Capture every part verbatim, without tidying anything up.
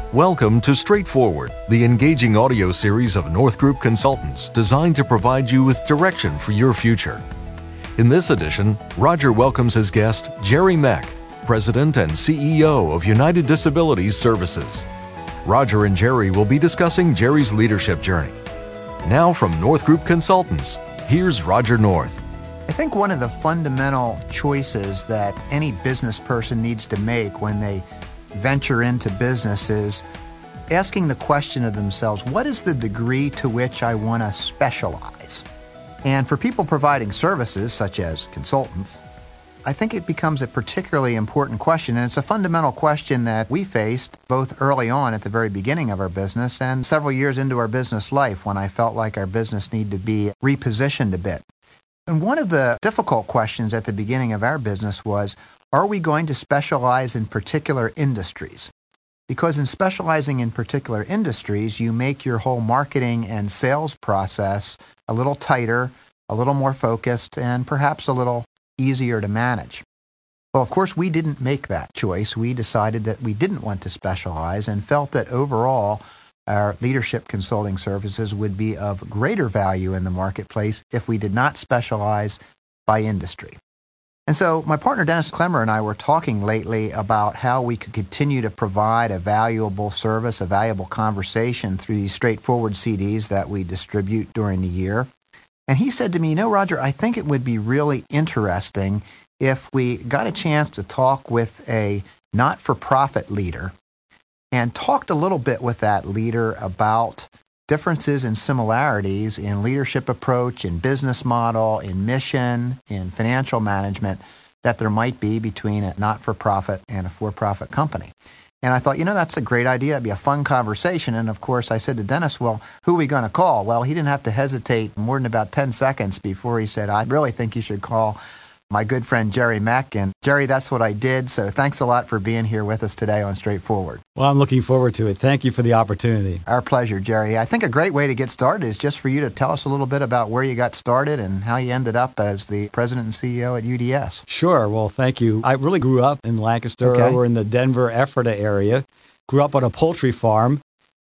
Welcome to Straightforward, the engaging audio series of North Group Consultants designed to provide you with direction for your future. In this edition, Roger welcomes his guest, Jerry Meck, President and C E O of United Disability Services. Roger and Jerry will be discussing Jerry's leadership journey. Now from North Group Consultants, here's Roger North. I think one of the fundamental choices that any business person needs to make when they venture into business is asking the question of themselves, what is the degree to which I want to specialize? And for people providing services, such as consultants, I think it becomes a particularly important question, and it's a fundamental question that we faced both early on at the very beginning of our business and several years into our business life when I felt like our business needed to be repositioned a bit. And one of the difficult questions at the beginning of our business was, are we going to specialize in particular industries? Because in specializing in particular industries, you make your whole marketing and sales process a little tighter, a little more focused, and perhaps a little easier to manage. Well, of course, we didn't make that choice. We decided that we didn't want to specialize and felt that overall our leadership consulting services would be of greater value in the marketplace if we did not specialize by industry. And so my partner Dennis Clemmer and I were talking lately about how we could continue to provide a valuable service, a valuable conversation through these straightforward C Ds that we distribute during the year. And he said to me, you know, Roger, I think it would be really interesting if we got a chance to talk with a not-for-profit leader and talked a little bit with that leader about differences and similarities in leadership approach, in business model, in mission, in financial management that there might be between a not-for-profit and a for-profit company. And I thought, you know, that's a great idea. It'd be a fun conversation. And of course, I said to Dennis, well, who are we going to call? Well, he didn't have to hesitate more than about ten seconds before he said, I really think you should call my good friend Jerry Meck. And Jerry, that's what I did. So thanks a lot for being here with us today on Straightforward. Well, I'm looking forward to it. Thank you for the opportunity. Our pleasure, Jerry. I think a great way to get started is just for you to tell us a little bit about where you got started and how you ended up as the president and C E O at U D S. Sure. Well, thank you. I really grew up in Lancaster, Okay. over in the Denver, Ephrata area. Grew up on a poultry farm,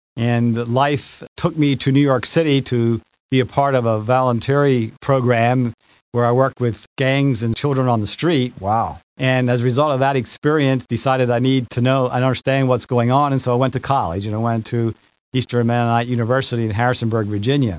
and life took me to New York City to be a part of a voluntary program where I worked with gangs and children on the street. Wow. And as a result of that experience, decided I need to know and understand what's going on. And so I went to college, and I went to Eastern Mennonite University in Harrisonburg, Virginia.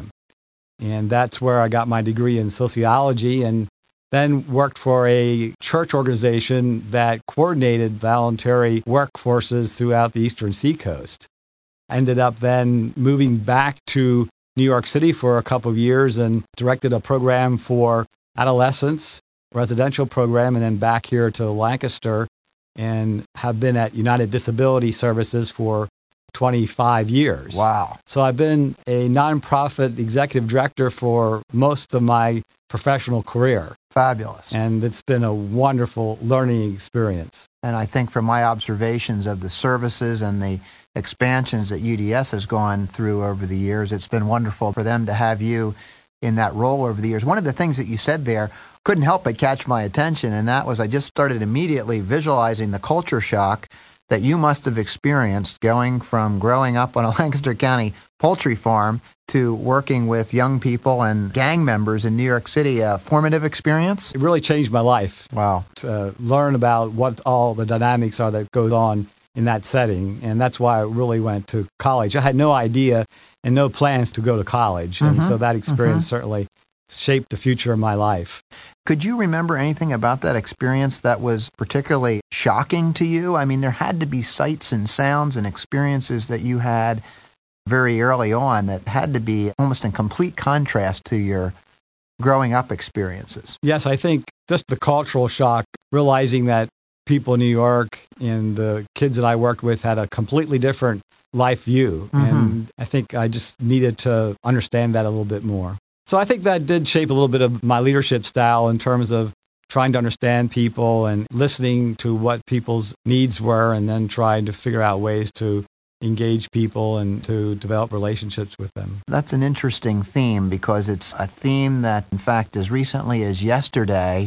And that's where I got my degree in sociology, and then worked for a church organization that coordinated voluntary workforces throughout the Eastern Seacoast. Ended up then moving back to New York City for a couple of years and directed a program for adolescents, residential program, and then back here to Lancaster, and have been at United Disability Services for twenty-five years. Wow. So I've been a nonprofit executive director for most of my professional career. Fabulous. And it's been a wonderful learning experience. And I think from my observations of the services and the expansions that U D S has gone through over the years, it's been wonderful for them to have you in that role over the years. One of the things that you said there couldn't help but catch my attention, and that was I just started immediately visualizing the culture shock that you must have experienced going from growing up on a Lancaster County poultry farm to working with young people and gang members in New York City. A formative experience? It really changed my life. Wow. To learn about what all the dynamics are that goes on in that setting. And that's why I really went to college. I had no idea and no plans to go to college. Mm-hmm. And so that experience Mm-hmm. certainly shaped the future of my life. Could you remember anything about that experience that was particularly shocking to you? I mean, there had to be sights and sounds and experiences that you had very early on that had to be almost in complete contrast to your growing up experiences. Yes, I think just the cultural shock, realizing that people in New York and the kids that I worked with had a completely different life view. Mm-hmm. And I think I just needed to understand that a little bit more. So I think that did shape a little bit of my leadership style in terms of trying to understand people and listening to what people's needs were, and then trying to figure out ways to engage people and to develop relationships with them. That's an interesting theme because it's a theme that, in fact, as recently as yesterday,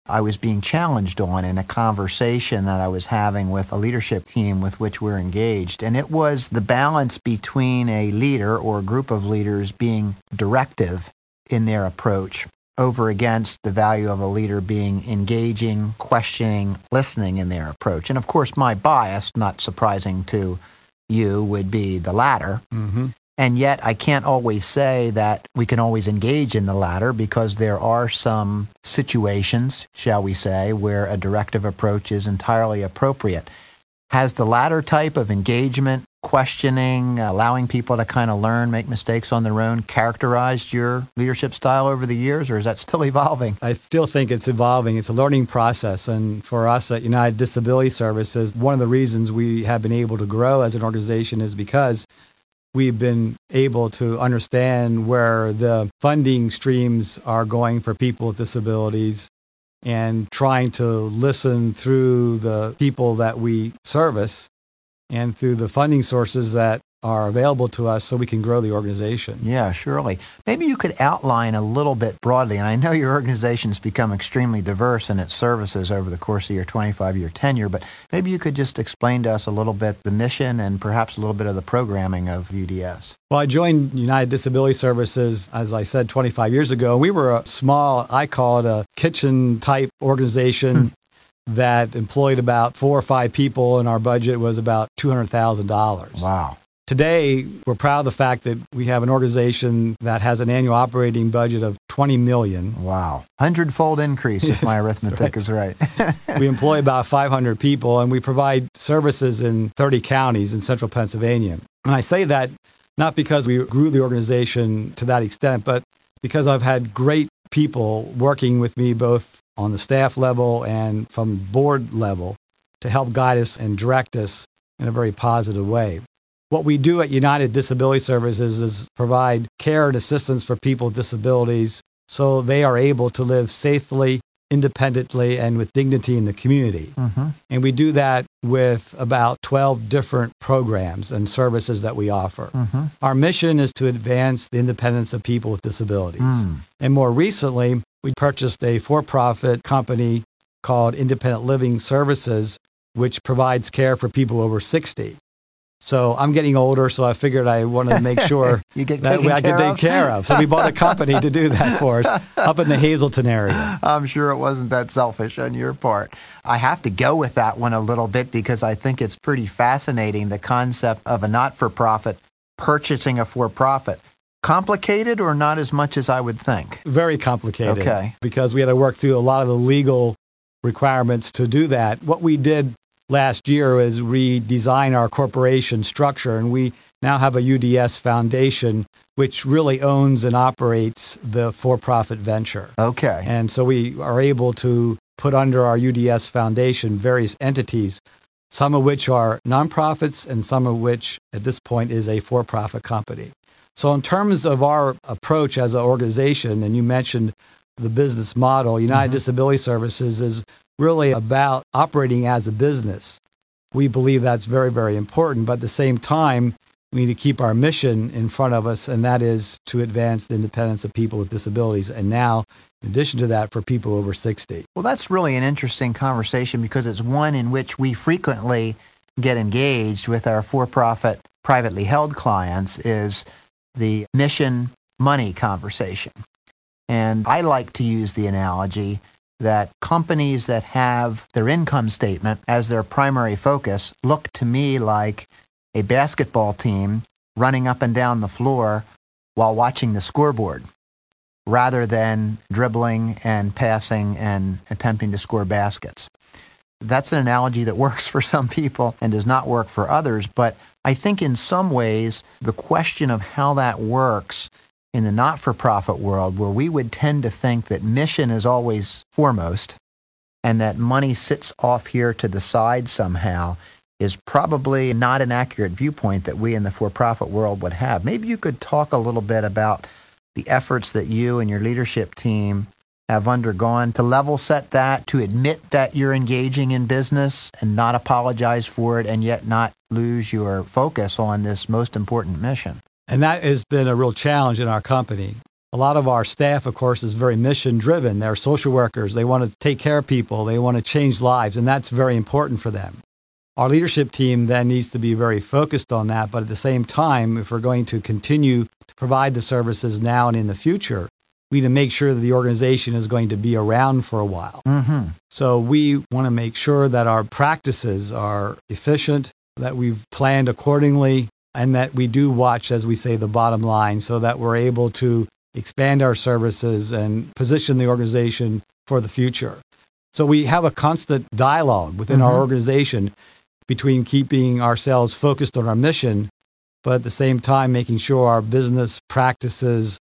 I was being challenged on in a conversation that I was having with a leadership team with which we're engaged. And it was the balance between a leader or a group of leaders being directive in their approach over against the value of a leader being engaging, questioning, listening in their approach. And of course, my bias, not surprising to you, would be the latter. Mm-hmm. And yet I can't always say that we can always engage in the latter, because there are some situations, shall we say, where a directive approach is entirely appropriate. Has the latter type of engagement, questioning, allowing people to kind of learn, make mistakes on their own, characterized your leadership style over the years, or is that still evolving? I still think it's evolving. It's a learning process. And for us at United Disability Services, one of the reasons we have been able to grow as an organization is because we've been able to understand where the funding streams are going for people with disabilities and trying to listen through the people that we service and through the funding sources that are available to us so we can grow the organization. Yeah, surely. Maybe you could outline a little bit broadly, and I know your organization's become extremely diverse in its services over the course of your twenty-five-year tenure, but maybe you could just explain to us a little bit the mission and perhaps a little bit of the programming of U D S. Well, I joined United Disability Services, as I said, twenty-five years ago. We were a small, I call it a kitchen-type organization that employed about four or five people, and our budget was about two hundred thousand dollars. Wow. Today, we're proud of the fact that we have an organization that has an annual operating budget of twenty million dollars. Wow. Hundredfold increase, if my arithmetic is right. We employ about five hundred people, and we provide services in thirty counties in central Pennsylvania. And I say that not because we grew the organization to that extent, but because I've had great people working with me both on the staff level and from board level to help guide us and direct us in a very positive way. What we do at United Disability Services is provide care and assistance for people with disabilities so they are able to live safely, independently, and with dignity in the community. Mm-hmm. And we do that with about twelve different programs and services that we offer. Mm-hmm. Our mission is to advance the independence of people with disabilities. Mm. And more recently, we purchased a for-profit company called Independent Living Services, which provides care for people over sixty. So I'm getting older, so I figured I wanted to make sure you get that we, I could take care of. So we bought a company to do that for us up in the Hazleton area. I'm sure it wasn't that selfish on your part. I have to go with that one a little bit because I think it's pretty fascinating, the concept of a not-for-profit purchasing a for-profit. Complicated or not as much as I would think? Very complicated. Okay. Because we had to work through a lot of the legal requirements to do that. What we did last year is redesign our corporation structure, and we now have a U D S Foundation, which really owns and operates the for-profit venture. Okay. And so we are able to put under our U D S Foundation various entities, some of which are nonprofits and some of which at this point is a for-profit company. So in terms of our approach as an organization, and you mentioned the business model, United mm-hmm. Disability Services is really about operating as a business. We believe that's very, very important, but at the same time, we need to keep our mission in front of us, and that is to advance the independence of people with disabilities. And now, in addition to that, for people over sixty. Well, that's really an interesting conversation because it's one in which we frequently get engaged with our for-profit, privately held clients, is the mission money conversation. And I like to use the analogy that companies that have their income statement as their primary focus look to me like a basketball team running up and down the floor while watching the scoreboard, rather than dribbling and passing and attempting to score baskets. That's an analogy that works for some people and does not work for others, but I think in some ways the question of how that works in the not-for-profit world, where we would tend to think that mission is always foremost and that money sits off here to the side somehow, is probably not an accurate viewpoint that we in the for-profit world would have. Maybe you could talk a little bit about the efforts that you and your leadership team have undergone to level set that, to admit that you're engaging in business and not apologize for it, and yet not lose your focus on this most important mission. And that has been a real challenge in our company. A lot of our staff, of course, is very mission driven. They're social workers. They want to take care of people. They want to change lives, and that's very important for them. Our leadership team then needs to be very focused on that. But at the same time, if we're going to continue to provide the services now and in the future, we need to make sure that the organization is going to be around for a while. Mm-hmm. So we want to make sure that our practices are efficient, that we've planned accordingly, and that we do watch, as we say, the bottom line so that we're able to expand our services and position the organization for the future. So we have a constant dialogue within mm-hmm. our organization between keeping ourselves focused on our mission, but at the same time making sure our business practices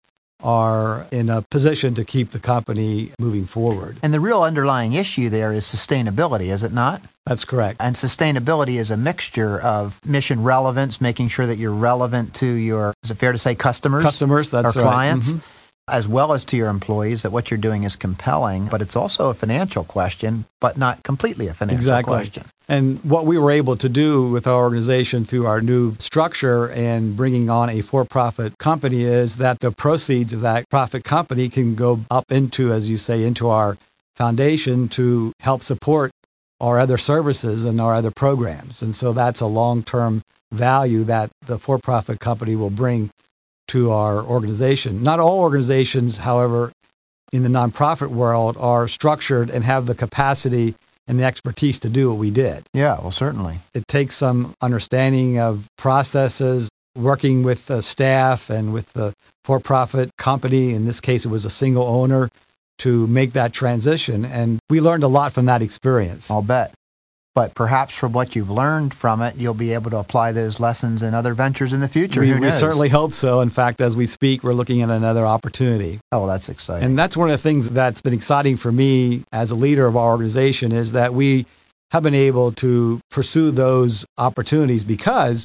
are in a position to keep the company moving forward. And the real underlying issue there is sustainability, is it not? That's correct. And sustainability is a mixture of mission relevance, making sure that you're relevant to your, is it fair to say customers? Customers, that's or right. clients, Mm-hmm. as well as to your employees, that what you're doing is compelling. But it's also a financial question, but not completely a financial exactly. question. And what we were able to do with our organization through our new structure and bringing on a for-profit company is that the proceeds of that profit company can go up into, as you say, into our foundation to help support our other services and our other programs. And so that's a long-term value that the for-profit company will bring to our organization. Not all organizations, however, in the nonprofit world are structured and have the capacity and the expertise to do what we did. Yeah, well, certainly. It takes some understanding of processes, working with the staff and with the for-profit company. In this case, it was a single owner to make that transition. And we learned a lot from that experience. I'll bet. But perhaps from what you've learned from it, you'll be able to apply those lessons in other ventures in the future. We, Who we knows? certainly hope so. In fact, as we speak, we're looking at another opportunity. Oh, well, that's exciting. And that's one of the things that's been exciting for me as a leader of our organization is that we have been able to pursue those opportunities because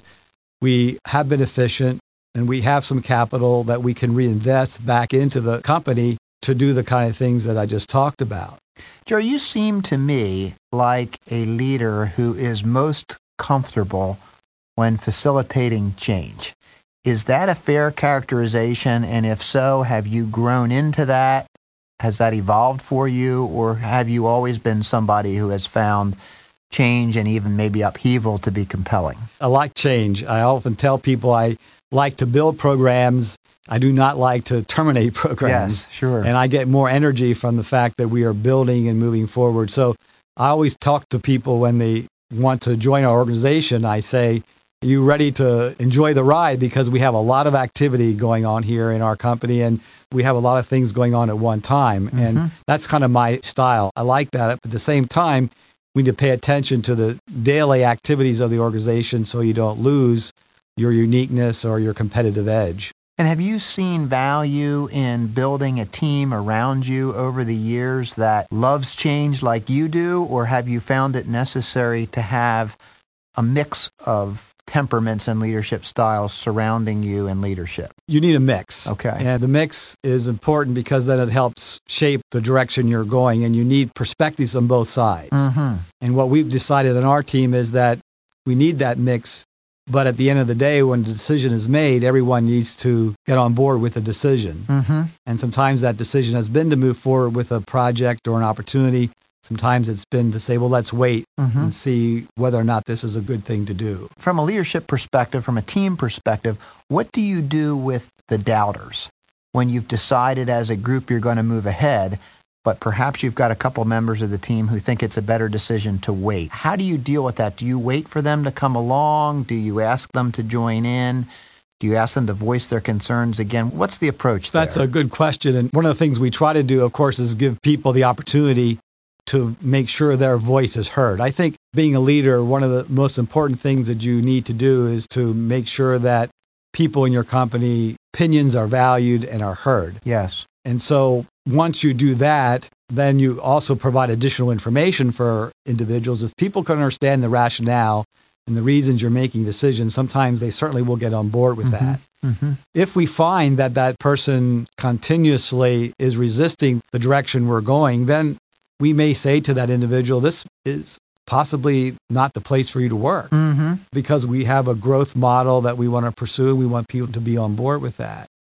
we have been efficient and we have some capital that we can reinvest back into the company to do the kind of things that I just talked about. Jerry, you seem to me like a leader who is most comfortable when facilitating change. Is that a fair characterization? And if so, have you grown into that? Has that evolved for you? Or have you always been somebody who has found change and even maybe upheaval to be compelling? I like change. I often tell people I like to build programs. I do not like to terminate programs. Yes, sure. And I get more energy from the fact that we are building and moving forward. So I always talk to people when they want to join our organization. I say, are you ready to enjoy the ride? Because we have a lot of activity going on here in our company, and we have a lot of things going on at one time. Mm-hmm. And that's kind of my style. I like that. But at the same time, we need to pay attention to the daily activities of the organization so you don't lose your uniqueness or your competitive edge. And have you seen value in building a team around you over the years that loves change like you do, or have you found it necessary to have a mix of temperaments and leadership styles surrounding you in leadership? You need a mix. Okay. And the mix is important because then it helps shape the direction you're going, and you need perspectives on both sides. Mm-hmm. And what we've decided on our team is that we need that mix. But at the end of the day, when the decision is made, everyone needs to get on board with the decision. Mm-hmm. And sometimes that decision has been to move forward with a project or an opportunity. Sometimes it's been to say, well, let's wait mm-hmm. and see whether or not this is a good thing to do. From a leadership perspective, from a team perspective, what do you do with the doubters when you've decided as a group you're going to move ahead, but perhaps you've got a couple members of the team who think it's a better decision to wait? How do you deal with that? Do you wait for them to come along? Do you ask them to join in? Do you ask them to voice their concerns again? What's the approach there? That's a good question. And one of the things we try to do, of course, is give people the opportunity to make sure their voice is heard. I think being a leader, one of the most important things that you need to do is to make sure that people in your company opinions are valued and are heard. Yes. And so once you do that, then you also provide additional information for individuals. If people can understand the rationale and the reasons you're making decisions, sometimes they certainly will get on board with mm-hmm. that. Mm-hmm. If we find that that person continuously is resisting the direction we're going, then we may say to that individual, this is possibly not the place for you to work mm-hmm. because we have a growth model that we want to pursue. We want people to be on board with that.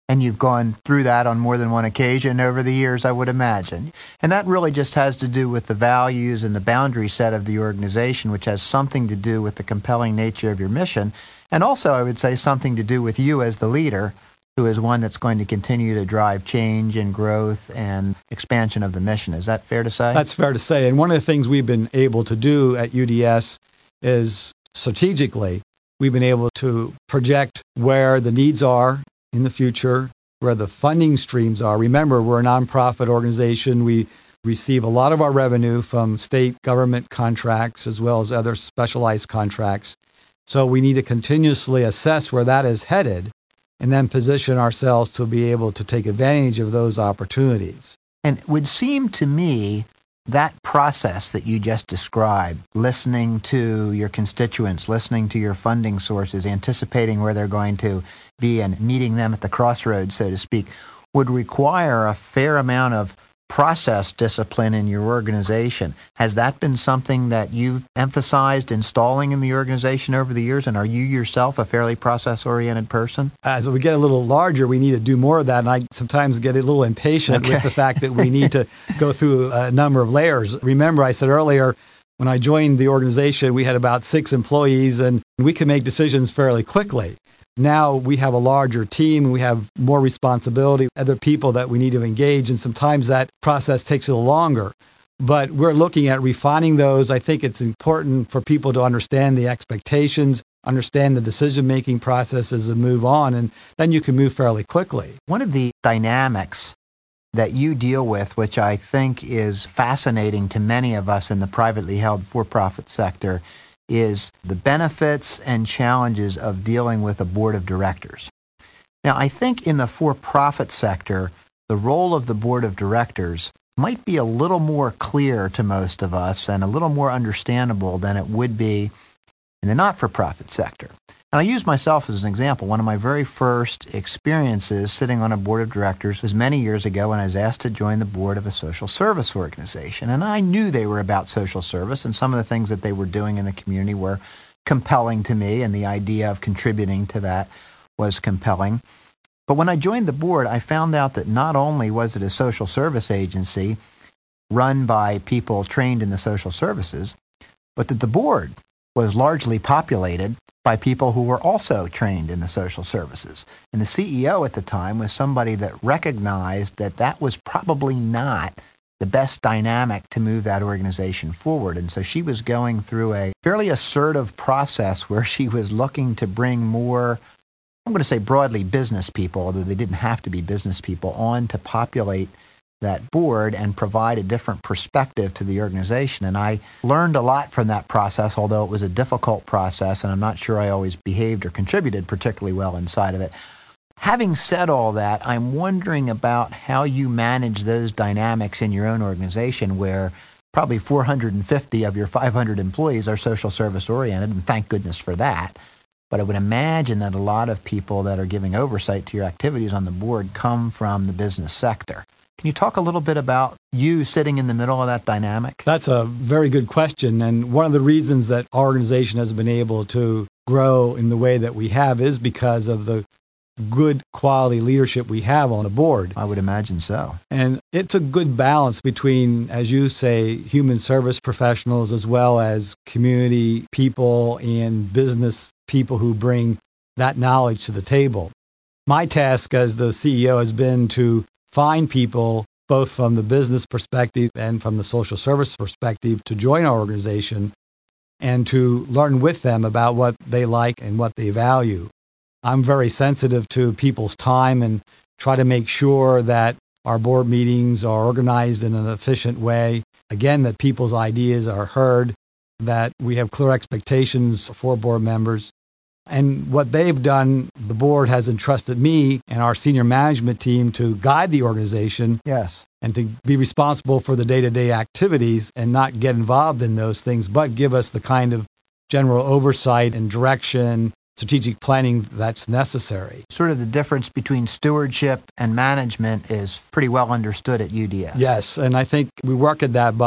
And you've gone through that on more than one occasion over the years, I would imagine. And that really just has to do with the values and the boundary set of the organization, which has something to do with the compelling nature of your mission. And also, I would say, something to do with you as the leader, who is one that's going to continue to drive change and growth and expansion of the mission. Is that fair to say? That's fair to say. And one of the things we've been able to do at U D S is strategically, we've been able to project where the needs are in the future, where the funding streams are. Remember, we're a nonprofit organization. We receive a lot of our revenue from state government contracts as well as other specialized contracts. So we need to continuously assess where that is headed and then position ourselves to be able to take advantage of those opportunities. And it would seem to me that process that you just described, listening to your constituents, listening to your funding sources, anticipating where they're going to be and meeting them at the crossroads, so to speak, would require a fair amount of process discipline in your organization. Has that been something that you've emphasized installing in the organization over the years? And are you yourself a fairly process-oriented person? As we get a little larger, we need to do more of that. And I sometimes get a little impatient Okay. with the fact that we need to go through a number of layers. Remember, I said earlier, when I joined the organization, we had about six employees and we could make decisions fairly quickly. Now we have a larger team, we have more responsibility, other people that we need to engage, and sometimes that process takes a little longer. But we're looking at refining those. I think it's important for people to understand the expectations, understand the decision-making processes and move on, and then you can move fairly quickly. One of the dynamics that you deal with, which I think is fascinating to many of us in the privately held for-profit sector, is the benefits and challenges of dealing with a board of directors. Now, I think in the for-profit sector, the role of the board of directors might be a little more clear to most of us and a little more understandable than it would be in the not-for-profit sector. And I use myself as an example. One of my very first experiences sitting on a board of directors was many years ago when I was asked to join the board of a social service organization. And I knew they were about social service, and some of the things that they were doing in the community were compelling to me, and the idea of contributing to that was compelling. But when I joined the board, I found out that not only was it a social service agency run by people trained in the social services, but that the board was largely populated by people who were also trained in the social services. And the C E O at the time was somebody that recognized that that was probably not the best dynamic to move that organization forward. And so she was going through a fairly assertive process where she was looking to bring more, I'm going to say broadly business people, although they didn't have to be business people, on to populate that board and provide a different perspective to the organization. And I learned a lot from that process, although it was a difficult process, and I'm not sure I always behaved or contributed particularly well inside of it. Having said all that, I'm wondering about how you manage those dynamics in your own organization where probably four hundred fifty of your five hundred employees are social service oriented, and thank goodness for that. But I would imagine that a lot of people that are giving oversight to your activities on the board come from the business sector. Can you talk a little bit about you sitting in the middle of that dynamic? That's a very good question. And one of the reasons that our organization has been able to grow in the way that we have is because of the good quality leadership we have on the board. I would imagine so. And it's a good balance between, as you say, human service professionals as well as community people and business people who bring that knowledge to the table. My task as the C E O has been to find people, both from the business perspective and from the social service perspective, to join our organization and to learn with them about what they like and what they value. I'm very sensitive to people's time and try to make sure that our board meetings are organized in an efficient way. Again, that people's ideas are heard, that we have clear expectations for board members. And what they've done, the board has entrusted me and our senior management team to guide the organization. Yes. And to be responsible for the day-to-day activities and not get involved in those things, but give us the kind of general oversight and direction, strategic planning that's necessary. Sort of the difference between stewardship and management is pretty well understood at U D S. Yes, and I think we work at that by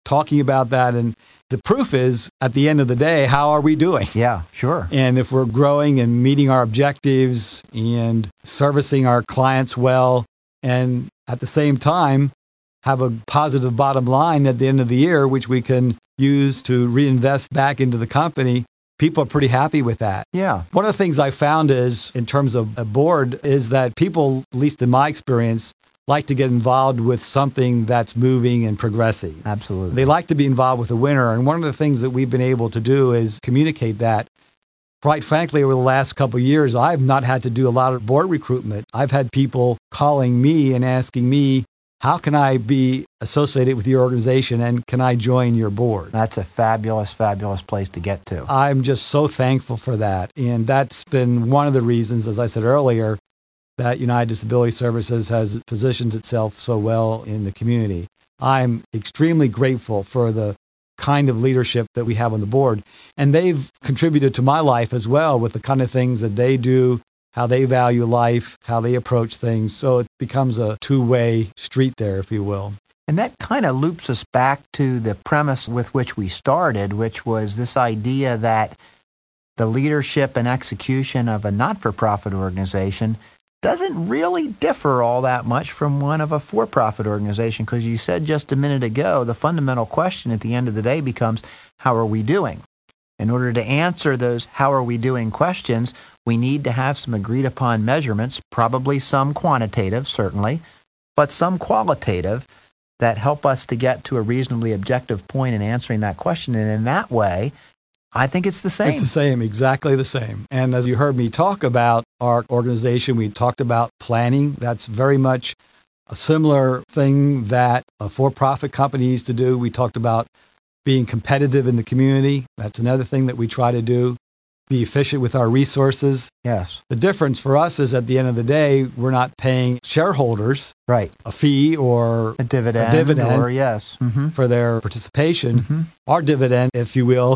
talking about that. And the proof is, at the end of the day, how are we doing? Yeah, sure. And if we're growing and meeting our objectives and servicing our clients well, and at the same time, have a positive bottom line at the end of the year, which we can use to reinvest back into the company, people are pretty happy with that. Yeah. One of the things I found is, in terms of a board, is that people, at least in my experience, like to get involved with something that's moving and progressing. Absolutely. They like to be involved with the winner. And one of the things that we've been able to do is communicate that. Quite frankly, over the last couple of years, I've not had to do a lot of board recruitment. I've had people calling me and asking me, how can I be associated with your organization and can I join your board? That's a fabulous, fabulous place to get to. I'm just so thankful for that. And that's been one of the reasons, as I said earlier, that United Disability Services has positioned itself so well in the community. I'm extremely grateful for the kind of leadership that we have on the board. And they've contributed to my life as well with the kind of things that they do, how they value life, how they approach things. So it becomes a two-way street there, if you will. And that kind of loops us back to the premise with which we started, which was this idea that the leadership and execution of a not-for-profit organization doesn't really differ all that much from one of a for-profit organization, because you said just a minute ago, the fundamental question at the end of the day becomes, how are we doing? In order to answer those how are we doing questions, we need to have some agreed upon measurements, probably some quantitative, certainly, but some qualitative that help us to get to a reasonably objective point in answering that question. And in that way, I think it's the same. It's the same, exactly the same. And as you heard me talk about our organization, we talked about planning. That's very much a similar thing that a for-profit company needs to do. We talked about being competitive in the community. That's another thing that we try to do. Be efficient with our resources. Yes. The difference for us is, at the end of the day, we're not paying shareholders right. a fee or a dividend, a dividend or yes. Mm-hmm. for their participation. Mm-hmm. Our dividend, if you will,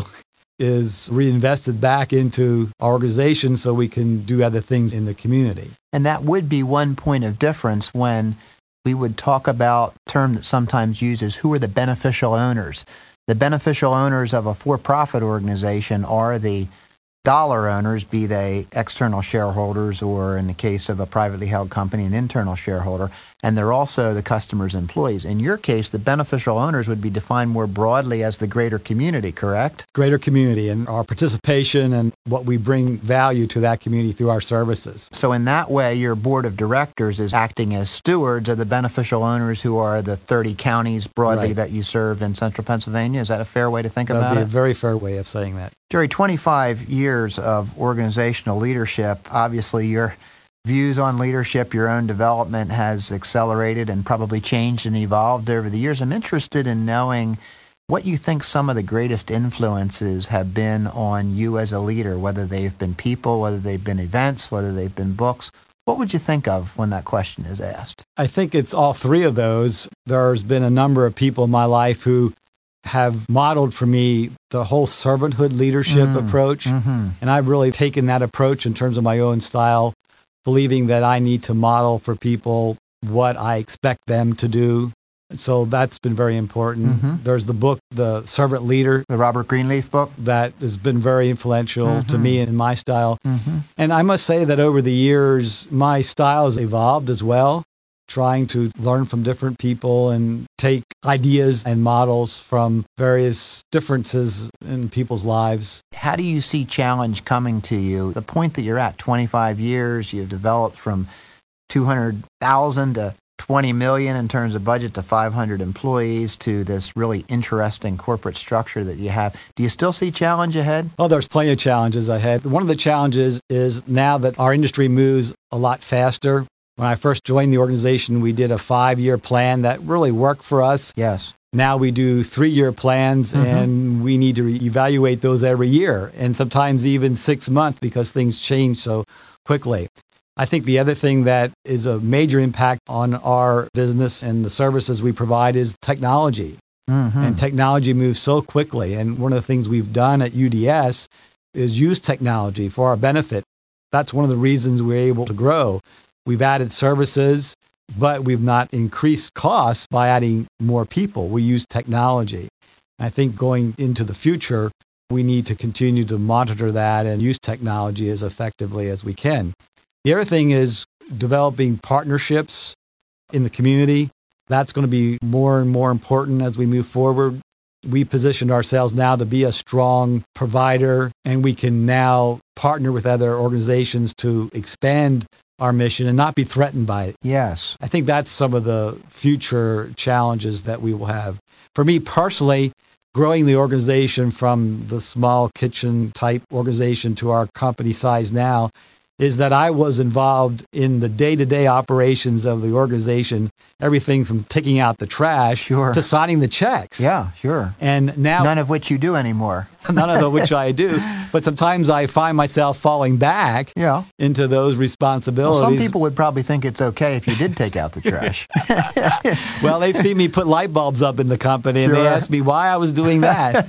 is reinvested back into our organization so we can do other things in the community. And that would be one point of difference when we would talk about a term that sometimes uses, who are the beneficial owners? The beneficial owners of a for-profit organization are the dollar owners, be they external shareholders or, in the case of a privately held company, an internal shareholder, and they're also the customer's employees. In your case, the beneficial owners would be defined more broadly as the greater community, correct? Greater community and our participation and what we bring value to that community through our services. So in that way, your board of directors is acting as stewards of the beneficial owners who are the thirty counties broadly right. that you serve in central Pennsylvania. Is that a fair way to think That would about be it? a very fair way of saying that. Jerry, twenty-five years of organizational leadership. Obviously, your views on leadership, your own development has accelerated and probably changed and evolved over the years. I'm interested in knowing what you think some of the greatest influences have been on you as a leader, whether they've been people, whether they've been events, whether they've been books. What would you think of when that question is asked? I think it's all three of those. There's been a number of people in my life who have modeled for me the whole servanthood leadership Mm, approach. Mm-hmm. And I've really taken that approach in terms of my own style, believing that I need to model for people what I expect them to do. So that's been very important. Mm-hmm. There's the book, The Servant Leader, The Robert Greenleaf book? that has been very influential Mm-hmm. to me and my style. Mm-hmm. And I must say that over the years, my style has evolved as well, trying to learn from different people and take ideas and models from various differences in people's lives. How do you see challenge coming to you? The point that you're at, twenty-five years, you've developed from two hundred thousand to twenty million in terms of budget to five hundred employees to this really interesting corporate structure that you have. Do you still see challenge ahead? Oh, there's plenty of challenges ahead. One of the challenges is now that our industry moves a lot faster. When I first joined the organization, we did a five-year plan that really worked for us. Yes. Now we do three-year plans, Mm-hmm. and we need to re- evaluate those every year, and sometimes even six months because things change so quickly. I think the other thing that is a major impact on our business and the services we provide is technology. Mm-hmm. And technology moves so quickly. And one of the things we've done at U D S is use technology for our benefit. That's one of the reasons we're able to grow. We've added services, but we've not increased costs by adding more people. We use technology. I think going into the future, we need to continue to monitor that and use technology as effectively as we can. The other thing is developing partnerships in the community. That's going to be more and more important as we move forward. We positioned ourselves now to be a strong provider, and we can now partner with other organizations to expand our mission and not be threatened by it. Yes. I think that's some of the future challenges that we will have. For me personally, growing the organization from the small kitchen type organization to our company size now is that I was involved in the day-to-day operations of the organization, everything from taking out the trash Sure. to signing the checks. Yeah, sure. And now, None of which you do anymore. none of which I do, but sometimes I find myself falling back Yeah. into those Well, responsibilities. some people would probably think it's okay if you did take out the trash. Well, they've seen me put light bulbs up in the company, and they Sure. asked me why I was doing that.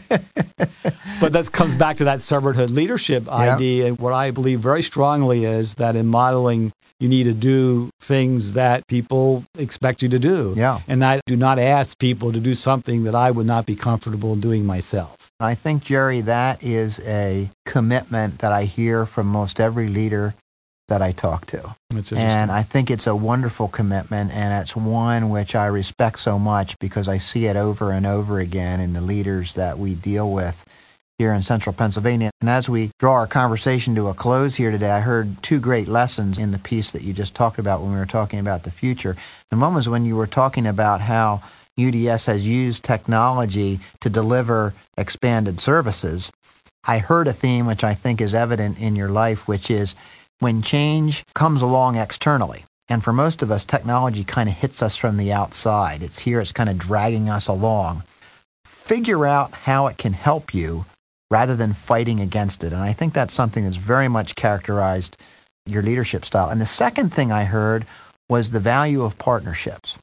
But that comes back to that servanthood leadership Yeah. idea. And what I believe very strongly is that in modeling, you need to do things that people expect you to do. Yeah. And I do not ask people to do something that I would not be comfortable doing myself. I think, Jerry, that is a commitment that I hear from most every leader that I talk to. It's interesting. And I think it's a wonderful commitment, and it's one which I respect so much because I see it over and over again in the leaders that we deal with here in central Pennsylvania. And as we draw our conversation to a close here today, I heard two great lessons in the piece that you just talked about when we were talking about the future. And one was when you were talking about how U D S has used technology to deliver expanded services. I heard a theme which I think is evident in your life, which is when change comes along externally. And for most of us, technology kind of hits us from the outside. It's here, it's kind of dragging us along. Figure out how it can help you rather than fighting against it. And I think that's something that's very much characterized your leadership style. And the second thing I heard was the value of partnerships.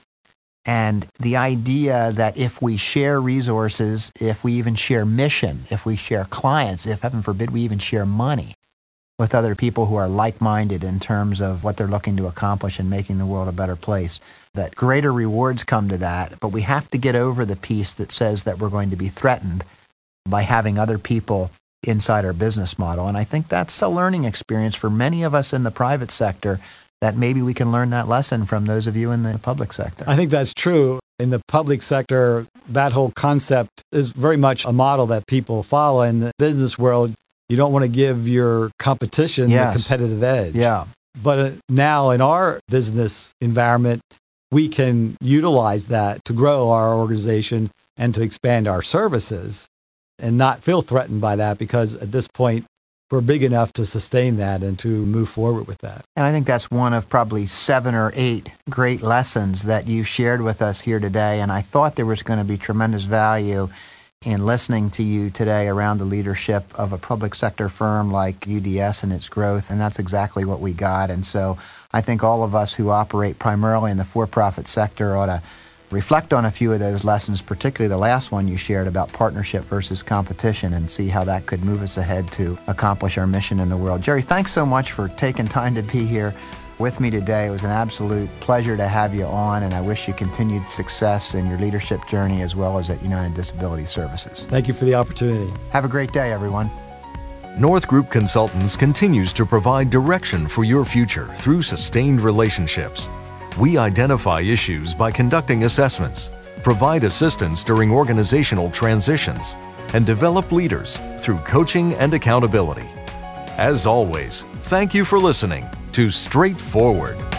And the idea that if we share resources, if we even share mission, if we share clients, if heaven forbid we even share money with other people who are like-minded in terms of what they're looking to accomplish and making the world a better place, that greater rewards come to that. But we have to get over the piece that says that we're going to be threatened by having other people inside our business model. And I think that's a learning experience for many of us in the private sector, that maybe we can learn that lesson from those of you in the public sector. I think that's true. In the public sector, that whole concept is very much a model that people follow. In the business world, you don't want to give your competition Yes. the competitive edge. Yeah. But uh, now in our business environment, we can utilize that to grow our organization and to expand our services and not feel threatened by that, because at this point, we're big enough to sustain that and to move forward with that. And I think that's one of probably seven or eight great lessons that you shared with us here today. And I thought there was going to be tremendous value in listening to you today around the leadership of a public sector firm like U D S and its growth. And that's exactly what we got. And so I think all of us who operate primarily in the for-profit sector ought to reflect on a few of those lessons, particularly the last one you shared about partnership versus competition, and see how that could move us ahead to accomplish our mission in the world. Jerry, thanks so much for taking time to be here with me today. It was an absolute pleasure to have you on, and I wish you continued success in your leadership journey as well as at United Disability Services. Thank you for the opportunity. Have a great day, everyone. North Group Consultants continues to provide direction for your future through sustained relationships. We identify issues by conducting assessments, provide assistance during organizational transitions, and develop leaders through coaching and accountability. As always, thank you for listening to Straightforward.